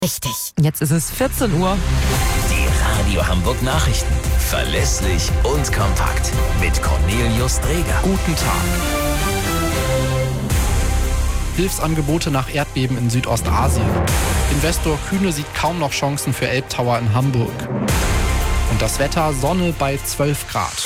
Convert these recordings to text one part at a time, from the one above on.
Richtig. Jetzt ist es 14 Uhr. Die Radio Hamburg Nachrichten. Verlässlich und kompakt. Mit Cornelius Dreger. Guten Tag. Hilfsangebote nach Erdbeben in Südostasien. Investor Kühne sieht kaum noch Chancen für Elbtower in Hamburg. Und das Wetter: Sonne bei 12 Grad.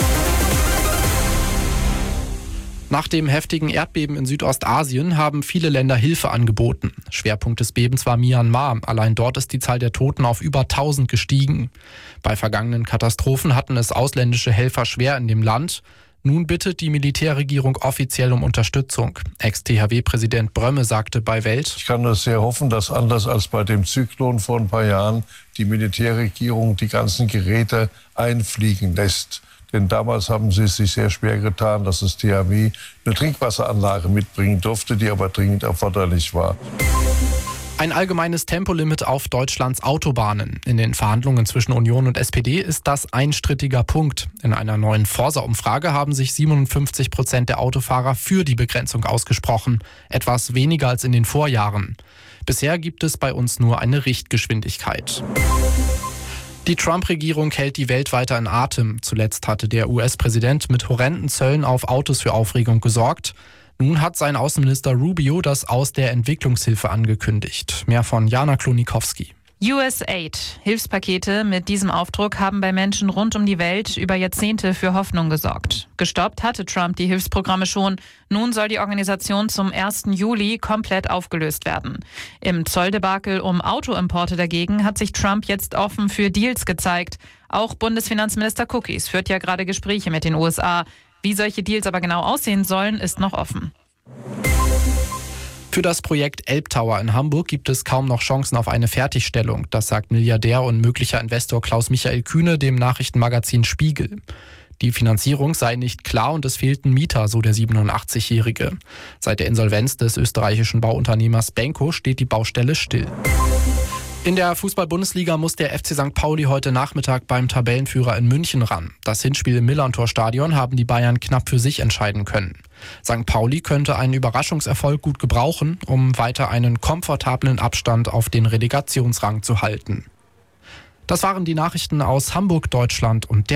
Nach dem heftigen Erdbeben in Südostasien haben viele Länder Hilfe angeboten. Schwerpunkt des Bebens war Myanmar. Allein dort ist die Zahl der Toten auf über 1000 gestiegen. Bei vergangenen Katastrophen hatten es ausländische Helfer schwer in dem Land. Nun bittet die Militärregierung offiziell um Unterstützung. Ex-THW-Präsident Brömme sagte bei Welt: Ich kann nur sehr hoffen, dass anders als bei dem Zyklon vor ein paar Jahren die Militärregierung die ganzen Geräte einfliegen lässt. Denn damals haben sie es sich sehr schwer getan, dass das THW eine Trinkwasseranlage mitbringen durfte, die aber dringend erforderlich war. Ein allgemeines Tempolimit auf Deutschlands Autobahnen. In den Verhandlungen zwischen Union und SPD ist das ein strittiger Punkt. In einer neuen Forsa-Umfrage haben sich 57% der Autofahrer für die Begrenzung ausgesprochen. Etwas weniger als in den Vorjahren. Bisher gibt es bei uns nur eine Richtgeschwindigkeit. Die Trump-Regierung hält die Welt weiter in Atem. Zuletzt hatte der US-Präsident mit horrenden Zöllen auf Autos für Aufregung gesorgt. Nun hat sein Außenminister Rubio das Aus der Entwicklungshilfe angekündigt. Mehr von Jana Klonikowski. USAID. Hilfspakete mit diesem Aufdruck haben bei Menschen rund um die Welt über Jahrzehnte für Hoffnung gesorgt. Gestoppt hatte Trump die Hilfsprogramme schon. Nun soll die Organisation zum 1. Juli komplett aufgelöst werden. Im Zolldebakel um Autoimporte dagegen hat sich Trump jetzt offen für Deals gezeigt. Auch Bundesfinanzminister Cookies führt ja gerade Gespräche mit den USA. Wie solche Deals aber genau aussehen sollen, ist noch offen. Für das Projekt Elbtower in Hamburg gibt es kaum noch Chancen auf eine Fertigstellung. Das sagt Milliardär und möglicher Investor Klaus-Michael Kühne dem Nachrichtenmagazin Spiegel. Die Finanzierung sei nicht klar und es fehlten Mieter, so der 87-Jährige. Seit der Insolvenz des österreichischen Bauunternehmers Benko steht die Baustelle still. In der Fußball-Bundesliga muss der FC St. Pauli heute Nachmittag beim Tabellenführer in München ran. Das Hinspiel im Millerntor-Stadion haben die Bayern knapp für sich entscheiden können. St. Pauli könnte einen Überraschungserfolg gut gebrauchen, um weiter einen komfortablen Abstand auf den Relegationsrang zu halten. Das waren die Nachrichten aus Hamburg, Deutschland und der